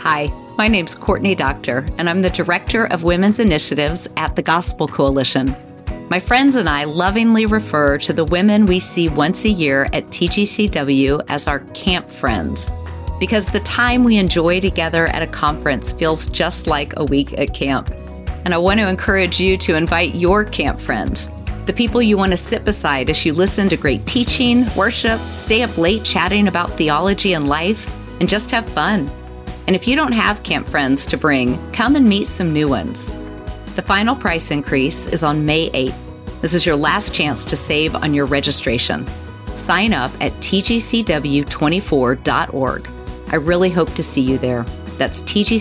Hi, my name's Courtney Doctor, and I'm the Director of Women's Initiatives at the Gospel Coalition. My friends and I lovingly refer to the women we see once a year at TGCW as our camp friends, because the time we enjoy together at a conference feels just like a week at camp. And I want to encourage you to invite your camp friends, the people you want to sit beside as you listen to great teaching, worship, stay up late chatting about theology and life, and just have fun. And if you don't have camp friends to bring, come and meet some new ones. The final price increase is on May 8th. This is your last chance to save on your registration. Sign up at tgcw24.org. I really hope to see you there. That's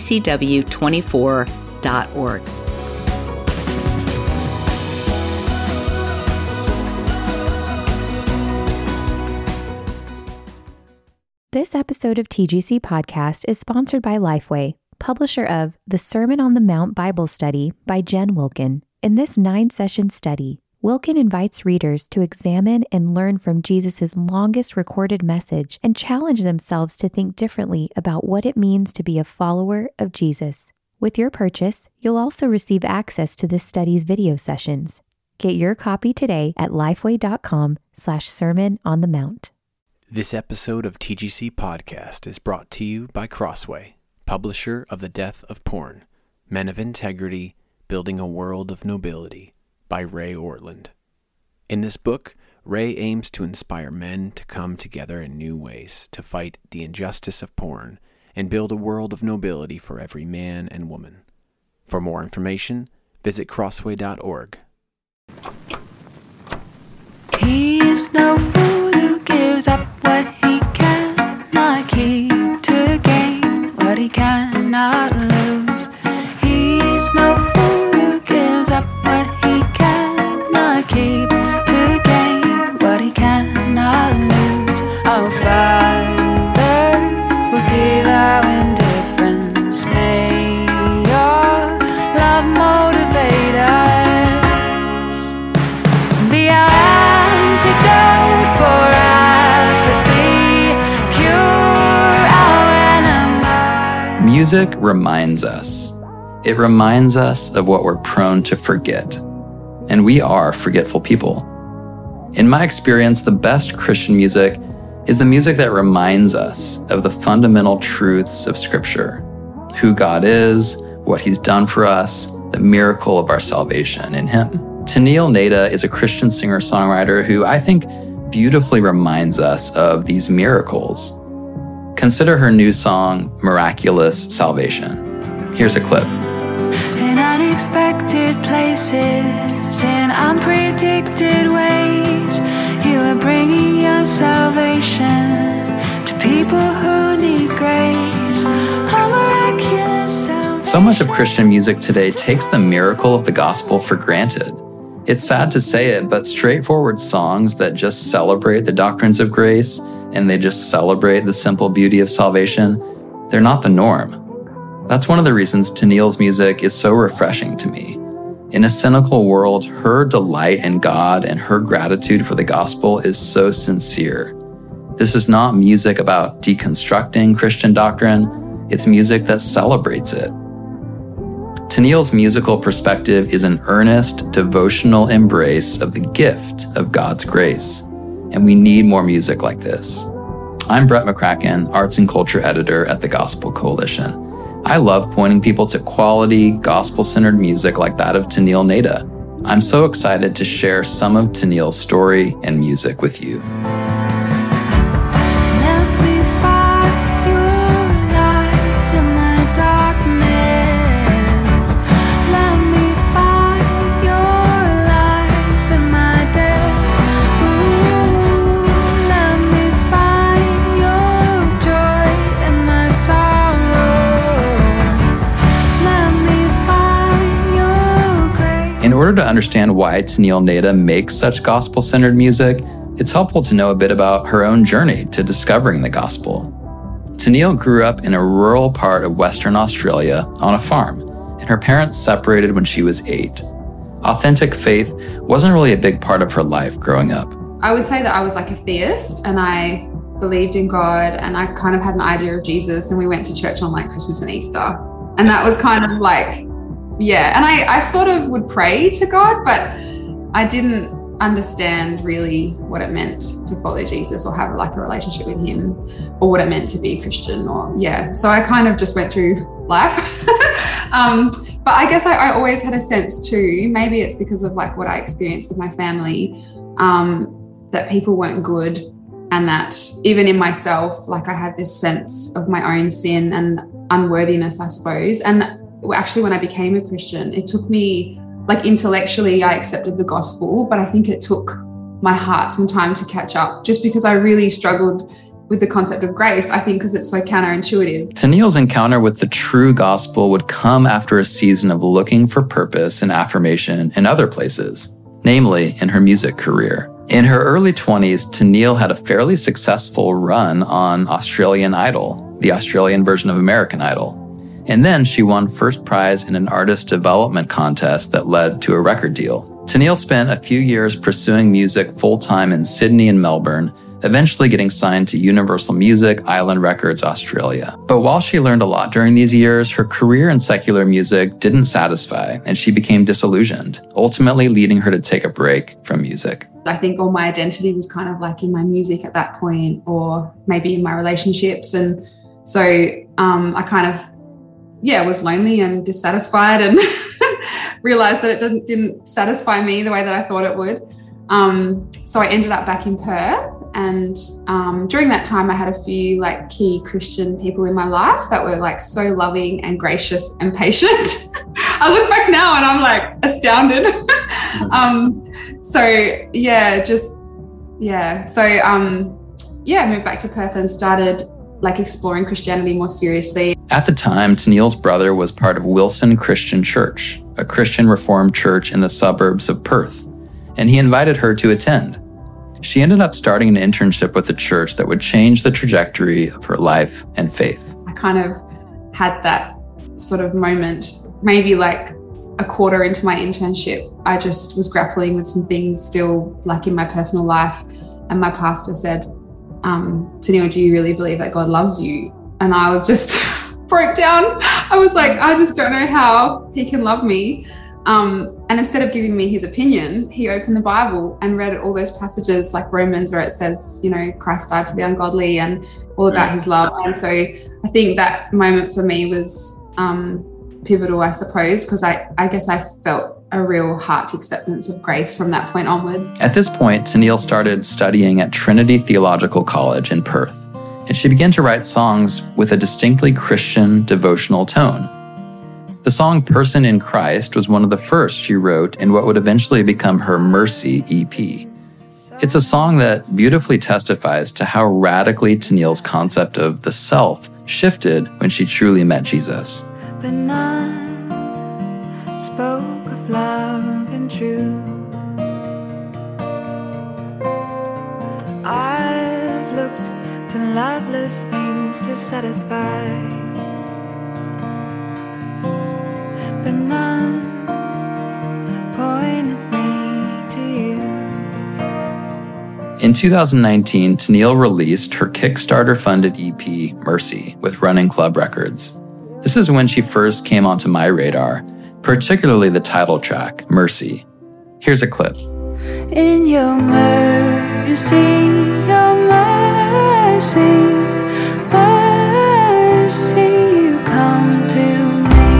tgcw24.org. This episode of TGC Podcast is sponsored by Lifeway, publisher of The Sermon on the Mount Bible Study by Jen Wilkin. In this 9-session study, Wilkin invites readers to examine and learn from Jesus' longest recorded message and challenge themselves to think differently about what it means to be a follower of Jesus. With your purchase, you'll also receive access to this study's video sessions. Get your copy today at lifeway.com/Sermon on the Mount. This episode of TGC Podcast is brought to you by Crossway, publisher of The Death of Porn, Men of Integrity, Building a World of Nobility, by Ray Ortlund. In this book, Ray aims to inspire men to come together in new ways to fight the injustice of porn and build a world of nobility for every man and woman. For more information, visit crossway.org. He is no fool who gives up what he cannot keep to gain what he cannot lose. He is no fool who gives up what he cannot keep to gain what he cannot lose. Oh, Father, forgive our indifference. May your love motivate us. Be our antidote for apathy, cure our enemy. Music reminds us. It reminds us of what we're prone to forget. And we are forgetful people. In my experience, the best Christian music is the music that reminds us of the fundamental truths of Scripture. Who God is, what He's done for us, the miracle of our salvation in Him. Tennille Nadah is a Christian singer-songwriter who I think beautifully reminds us of these miracles. Consider her new song, Miraculous Salvation. Here's a clip. In unexpected places, in unpredicted ways, you are bringing your salvation to people who need grace. Oh, miraculous salvation. So much of Christian music today takes the miracle of the gospel for granted. It's sad to say it, but straightforward songs that just celebrate the doctrines of grace and they just celebrate the simple beauty of salvation, they're not the norm. That's one of the reasons Tennille's music is so refreshing to me. In a cynical world, her delight in God and her gratitude for the gospel is so sincere. This is not music about deconstructing Christian doctrine, it's music that celebrates it. Tennille's musical perspective is an earnest, devotional embrace of the gift of God's grace. And we need more music like this. I'm Brett McCracken, Arts and Culture Editor at the Gospel Coalition. I love pointing people to quality, gospel-centered music like that of Tennille Nadah. I'm so excited to share some of Tennille's story and music with you. In order to understand why Tennille Nadah makes such gospel-centered music, it's helpful to know a bit about her own journey to discovering the gospel. Tennille grew up in a rural part of Western Australia on a farm, and her parents separated when she was 8. Authentic faith wasn't really a big part of her life growing up. I would say that I was like a theist, and I believed in God, and I kind of had an idea of Jesus, and we went to church on like Christmas and Easter. And that was kind of like, yeah. And I sort of would pray to God, but I didn't understand really what it meant to follow Jesus or have like a relationship with him, or what it meant to be a Christian, or yeah. So I kind of just went through life. But I guess I always had a sense too, maybe it's because of like what I experienced with my family, that people weren't good, and that even in myself, like I had this sense of my own sin and unworthiness, I suppose. And actually when I became a Christian, it took me, like intellectually I accepted the gospel, but I think it took my heart some time to catch up, just because I really struggled with the concept of grace, I think, because it's so counterintuitive. Tennille's encounter with the true gospel would come after a season of looking for purpose and affirmation in other places, namely in her music career. In her early 20s, Tennille had a fairly successful run on Australian Idol, the Australian version of American Idol. And then she won first prize in an artist development contest that led to a record deal. Tennille spent a few years pursuing music full-time in Sydney and Melbourne, eventually getting signed to Universal Music Island Records Australia. But while she learned a lot during these years, her career in secular music didn't satisfy, and she became disillusioned, ultimately leading her to take a break from music. I think all my identity was kind of like in my music at that point, or maybe in my relationships. And so I kind of, was lonely and dissatisfied, and realized that it didn't satisfy me the way that I thought it would. So I ended up back in Perth, and during that time I had a few like key Christian people in my life that were like so loving and gracious and patient. I look back now and I'm like astounded. I moved back to Perth and started like exploring Christianity more seriously. At the time, Tennille's brother was part of Wilson Christian Church, a Christian Reformed church in the suburbs of Perth, and he invited her to attend. She ended up starting an internship with the church that would change the trajectory of her life and faith. I kind of had that sort of moment, maybe like a quarter into my internship. I just was grappling with some things still like in my personal life, and my pastor said, Tennille, do you really believe that God loves you? And I was just broke down. I was like, I just don't know how he can love me. And instead of giving me his opinion, he opened the Bible and read all those passages like Romans, where it says, Christ died for the ungodly and all about his love. And so I think that moment for me was pivotal, I suppose, because I guess I felt a real heart acceptance of grace from that point onwards. At this point, Tennille started studying at Trinity Theological College in Perth, and she began to write songs with a distinctly Christian devotional tone. The song Person in Christ was one of the first she wrote in what would eventually become her Mercy EP. It's a song that beautifully testifies to how radically Tennille's concept of the self shifted when she truly met Jesus. But none spoke of love and truth. I've looked to loveless things to satisfy, but none pointed me to you. In 2019, Tennille released her Kickstarter-funded EP, Mercy, with Running Club Records. This is when she first came onto my radar, particularly the title track, Mercy. Here's a clip. In your mercy, you come to me.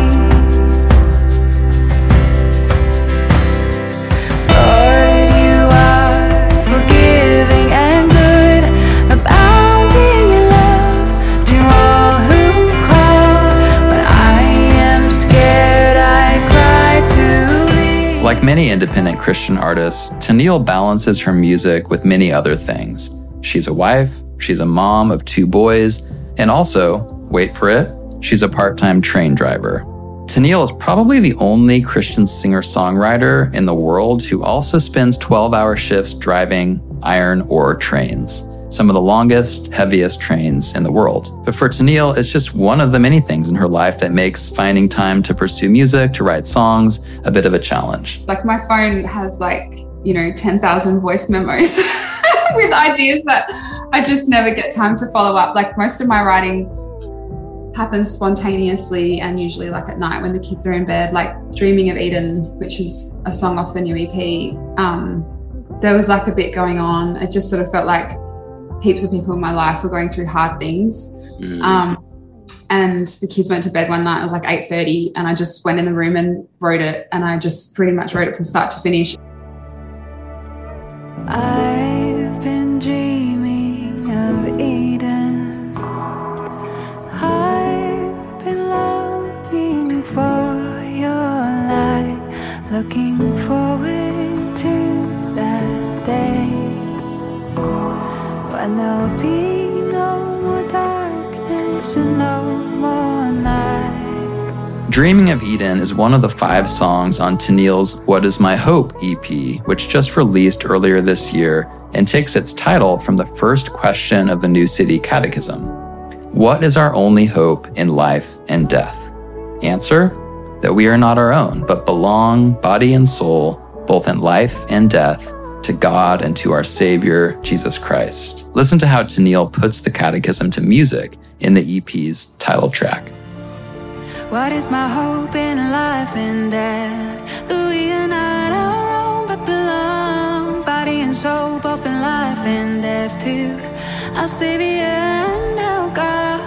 Lord, you are forgiving and good, abounding in love to all who call. When I am scared, I cry to thee. Like many independent Christian artists, Tennille balances her music with many other things. She's a wife, she's a mom of 2 boys, and also, wait for it, she's a part-time train driver. Tennille is probably the only Christian singer-songwriter in the world who also spends 12-hour shifts driving iron ore trains, some of the longest, heaviest trains in the world. But for Tennille, it's just one of the many things in her life that makes finding time to pursue music, to write songs, a bit of a challenge. Like my phone has 10,000 voice memos with ideas that I just never get time to follow up. Like most of my writing happens spontaneously and usually like at night when the kids are in bed. Like Dreaming of Eden, which is a song off the new EP, there was like a bit going on. It just sort of felt like heaps of people in my life were going through hard things. And the kids went to bed one night, it was like 8:30, and I just went in the room and wrote it, and I just pretty much wrote it from start to finish. I've been dreaming of Eden. I've been longing for your light, looking forward to that day when there'll be no more darkness and no more night. Dreaming of Eden is one of the 5 songs on Tennille's What Is My Hope EP, which just released earlier this year and takes its title from the first question of the New City Catechism. What is our only hope in life and death? Answer: that we are not our own, but belong, body and soul, both in life and death, to God and to our Savior, Jesus Christ. Listen to how Tennille puts the catechism to music in the EP's title track. What is my hope in life and death? That we are not our own, but belong, body and soul, both in life and death, to our Savior and our God.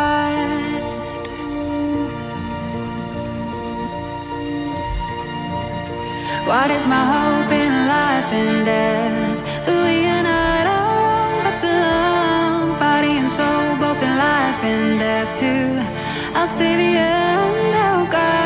What is my hope in life and death? That we are not our own, but belong, body and soul, both in life and death, to our Savior and our God.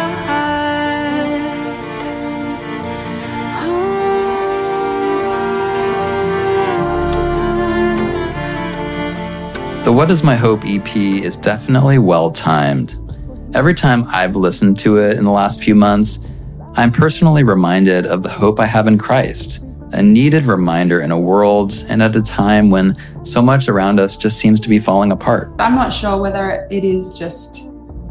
The What Is My Hope EP is definitely well-timed. Every time I've listened to it in the last few months, I'm personally reminded of the hope I have in Christ, a needed reminder in a world and at a time when so much around us just seems to be falling apart. I'm not sure whether it is just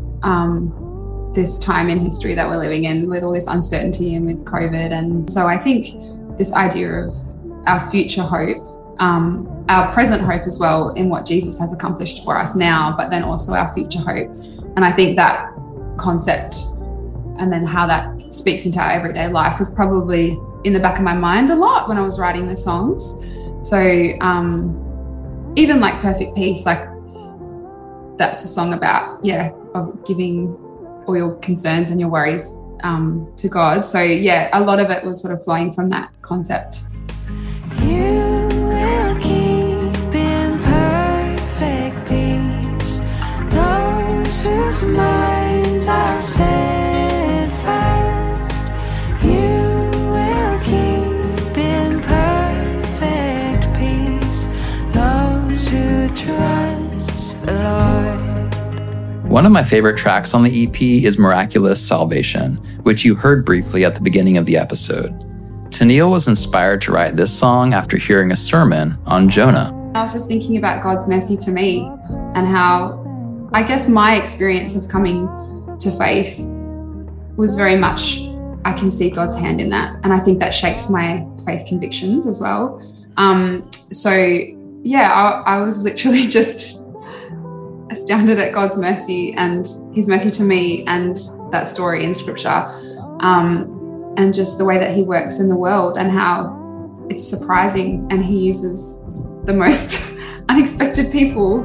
this time in history that we're living in with all this uncertainty and with COVID. And so I think this idea of our future hope, our present hope as well in what Jesus has accomplished for us now, but then also our future hope. And I think that concept and then how that speaks into our everyday life was probably in the back of my mind a lot when I was writing the songs. So even like Perfect Peace, like that's a song about, of giving all your concerns and your worries to God. So yeah, a lot of it was sort of flowing from that concept. You will keep in perfect peace those whose minds are steadfast. You will keep in perfect peace those who trust the Lord. One of my favorite tracks on the EP is Miraculous Salvation, which you heard briefly at the beginning of the episode. Tennille was inspired to write this song after hearing a sermon on Jonah. I was just thinking about God's mercy to me and how, I guess, my experience of coming to faith was very much, I can see God's hand in that. And I think that shapes my faith convictions as well. I was literally just astounded at God's mercy and his mercy to me and that story in scripture, and just the way that he works in the world and how it's surprising and he uses the most unexpected people.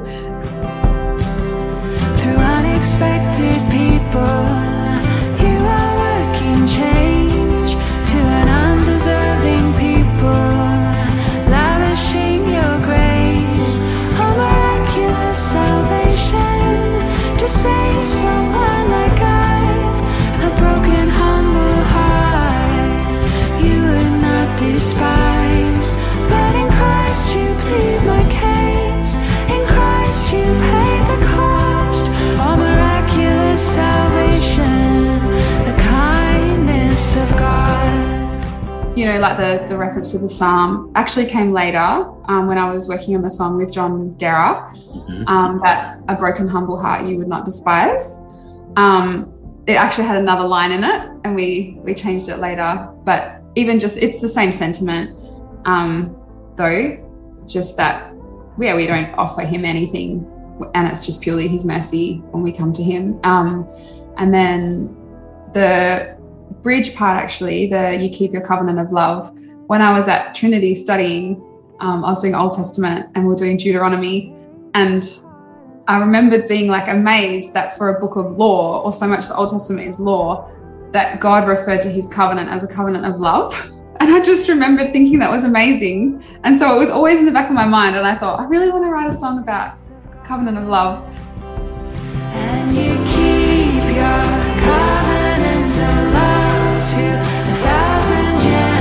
Through unexpected people, you are working change to an undeserving people, lavishing your grace, a miraculous salvation to save someone like I, a broken, humble heart you would not despise. But in Christ you plead my case, in Christ you pay the cost, all miraculous salvation, the kindness of God. You know, like the reference to the psalm actually came later when I was working on the song with John Guerra, that a broken, humble heart you would not despise. It actually had another line in it and we changed it later. But even just, it's the same sentiment, though. just that, we don't offer him anything, and it's just purely his mercy when we come to him. And then the bridge part, actually, you keep your covenant of love. When I was at Trinity studying, I was doing Old Testament and we were doing Deuteronomy, and I remembered being like amazed that for a book of law, or so much the Old Testament is law, that God referred to his covenant as a covenant of love. And I just remembered thinking that was amazing. And so it was always in the back of my mind, and I thought, I really want to write a song about covenant of love. And you keep your covenants of love to 1,000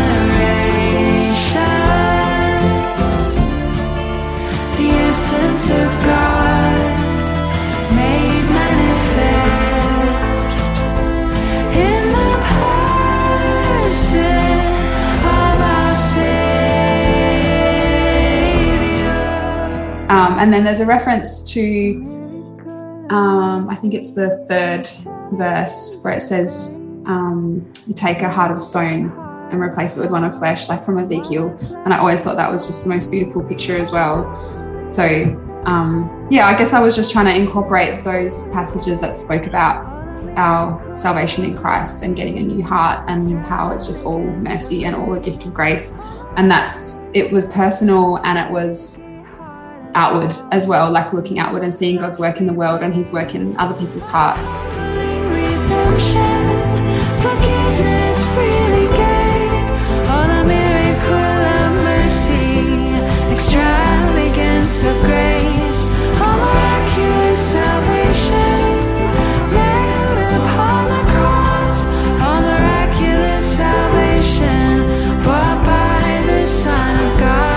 generations. The essence of God made manifest in the person of our Savior. And then there's a reference to, I think it's the 3rd verse, where it says, you take a heart of stone and replace it with one of flesh, like from Ezekiel. And I always thought that was just the most beautiful picture as well. So I guess I was just trying to incorporate those passages that spoke about our salvation in Christ and getting a new heart, and how it's just all mercy and all a gift of grace. And it was personal, and it was outward as well, like looking outward and seeing God's work in the world and his work in other people's hearts. Redemption, forgiveness freely gave, all the miracle of mercy, extravagance of grace, all miraculous salvation, nailed upon the cross, all miraculous salvation, brought by the Son of God.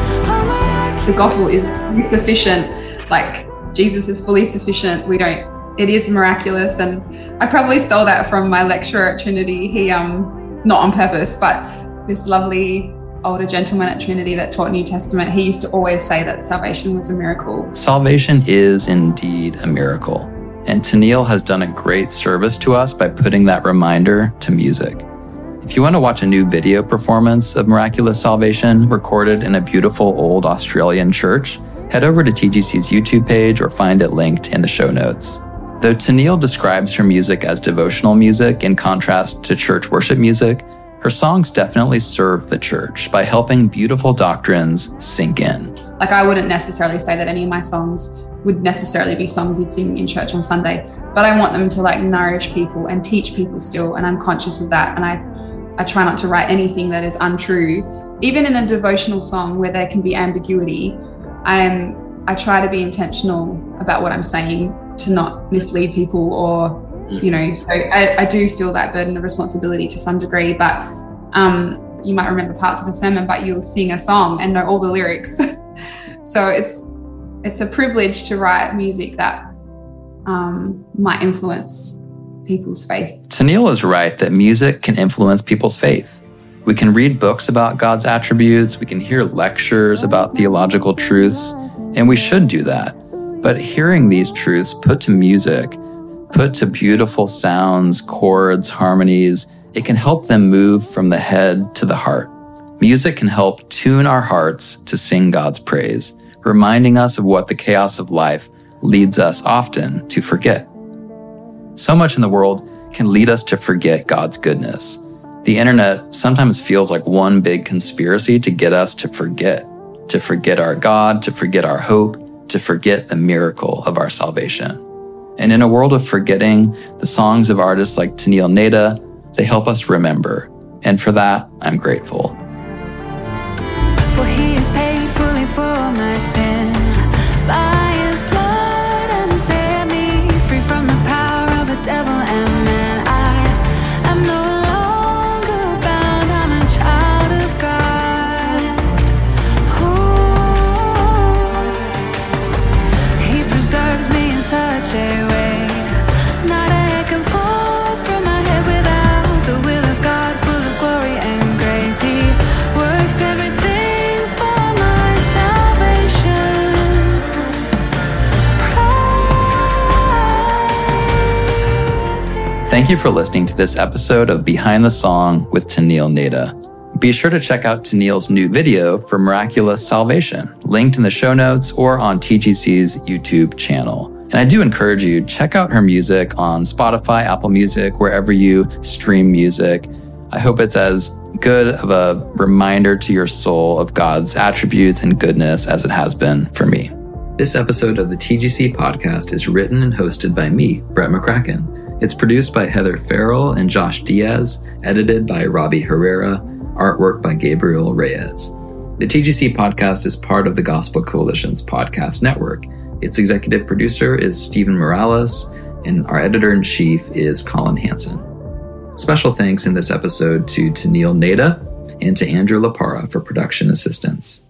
The gospel is fully sufficient, like Jesus is fully sufficient. It is miraculous. And I probably stole that from my lecturer at Trinity. He, not on purpose, but this lovely older gentleman at Trinity that taught New Testament, he used to always say that salvation was a miracle. Salvation is indeed a miracle. And Tennille has done a great service to us by putting that reminder to music. If you want to watch a new video performance of Miraculous Salvation recorded in a beautiful old Australian church, head over to TGC's YouTube page or find it linked in the show notes. Though Tennille describes her music as devotional music in contrast to church worship music, her songs definitely serve the church by helping beautiful doctrines sink in. Like, I wouldn't necessarily say that any of my songs would necessarily be songs you'd sing in church on Sunday, but I want them to like nourish people and teach people still, and I'm conscious of that. And I try not to write anything that is untrue. Even in a devotional song where there can be ambiguity, I try to be intentional about what I'm saying to not mislead people, or, so I do feel that burden of responsibility to some degree, but you might remember parts of the sermon, but you'll sing a song and know all the lyrics. So it's a privilege to write music that might influence people's faith. Tennille is right that music can influence people's faith. We can read books about God's attributes, we can hear lectures about theological truths, and we should do that. But hearing these truths put to music, put to beautiful sounds, chords, harmonies, it can help them move from the head to the heart. Music can help tune our hearts to sing God's praise, reminding us of what the chaos of life leads us often to forget. So much in the world can lead us to forget God's goodness. The internet sometimes feels like one big conspiracy to get us to forget our God, to forget our hope, to forget the miracle of our salvation. And in a world of forgetting, the songs of artists like Tennille Nada, they help us remember. And for that, I'm grateful. For he has paid fully for my sin by his blood and set me free from the power of the devil and man. I am no longer bound, I'm a child of God. Ooh. He preserves me in such a way, not a hair can fall from my head without the will of God, full of glory and grace. He works everything for my salvation. Thank you for listening to this episode of Behind the Song with Tennille Nada. Be sure to check out Tennille's new video for Miraculous Salvation, linked in the show notes or on TGC's YouTube channel. And I do encourage you, check out her music on Spotify, Apple Music, wherever you stream music. I hope it's as good of a reminder to your soul of God's attributes and goodness as it has been for me. This episode of the TGC podcast is written and hosted by me, Brett McCracken. It's produced by Heather Farrell and Josh Diaz, edited by Robbie Herrera, artwork by Gabriel Reyes. The TGC podcast is part of the Gospel Coalition's podcast network. Its executive producer is Stephen Morales, and our editor-in-chief is Colin Hansen. Special thanks in this episode to Tennille Nada and to Andrew LaPara for production assistance.